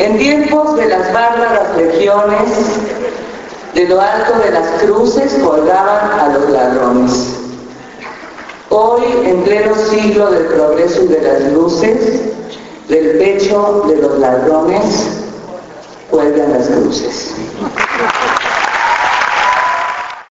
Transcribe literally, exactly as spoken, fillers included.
En tiempos de las bárbaras legiones, de lo alto de las cruces colgaban a los ladrones. Hoy, en pleno siglo del progreso y de las luces, del pecho de los ladrones cuelgan las cruces.